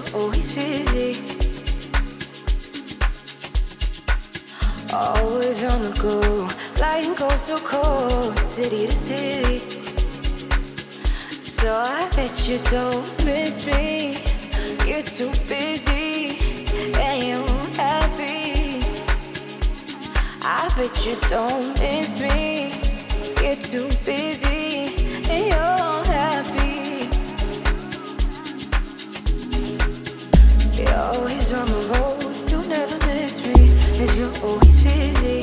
always busy. Always on the go, flying coast to coast, city to city. So I bet you don't miss me. You're too busy and you're happy. I bet you don't miss me. You're too busy and you're happy. You're always on the road, you never miss me, 'cause you're always busy.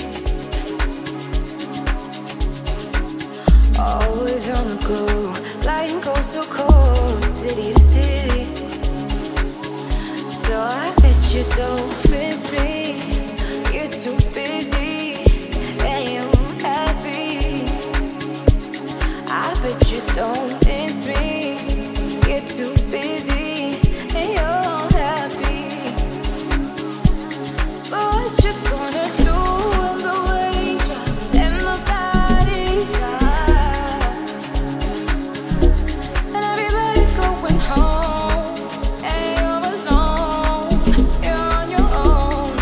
Always on the go, flying coast to coast, city to city. So I bet you don't miss me. You're too busy and you're happy. I bet you don't miss me. You're too busy and you're happy. But what you gonna do when the weight drops and the body stops and everybody's going home and you're alone, you're on your own?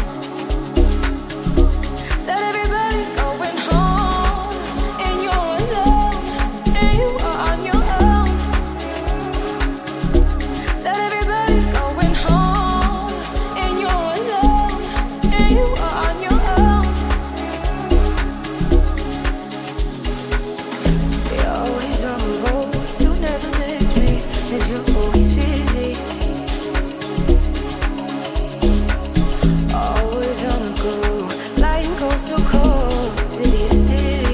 Said everybody's going home and you're alone and you are on your own. Said everybody's going home and you're alone and you are on your own. You're always on the road, you never miss me, 'cause you're always busy. Always on the go, flying coast to coast, city to city.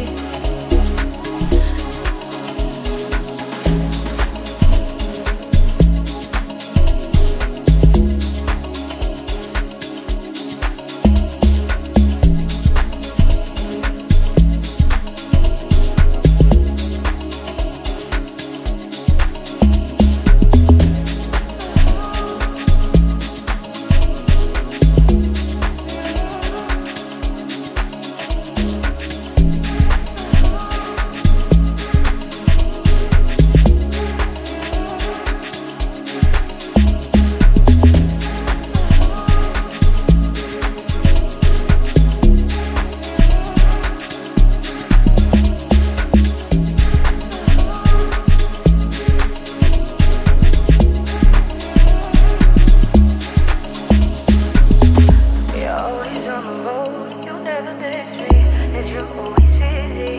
You're always on the road, you never miss me, 'cause you're always busy.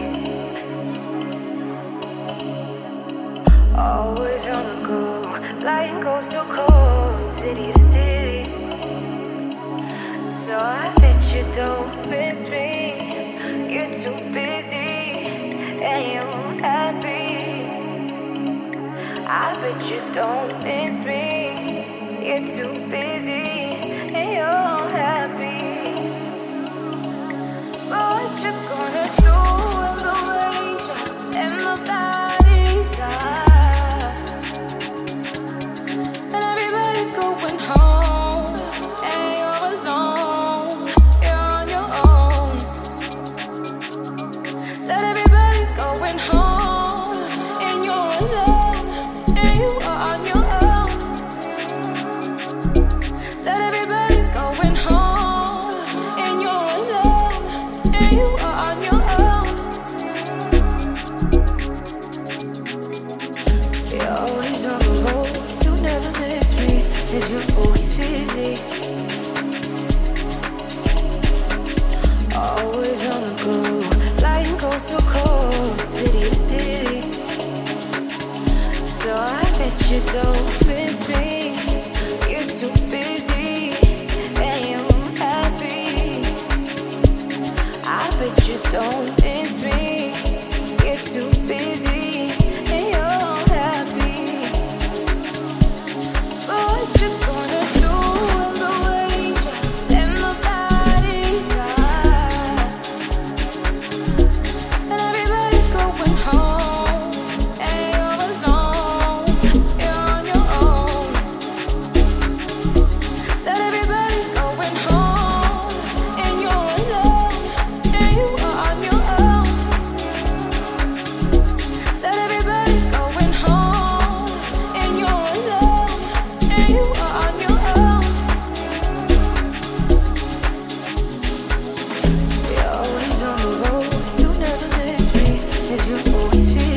Always on the go, flying coast to coast, city to city. So I bet you don't miss me. You're too busy and you're happy. I bet you don't miss me. You're too busy and you're happy. But what you gonna do when the rain drops and the body stops and everybody's going home and you're alone, you're on your own? Said everybody's going home and you're alone and you are on your own. Said everybody's going home and you're alone and you are on your own. You're always on the road, you never miss me, 'cause you're always busy. Always on the go, flying coast to coast, city to city. So I bet you don't miss me. You're too busy and you're happy. I bet you don't miss me. You're too busy and you're happy. But what you gonna do when the rain drops and the body stops and everybody's going home and you're alone, you're on your own? always feel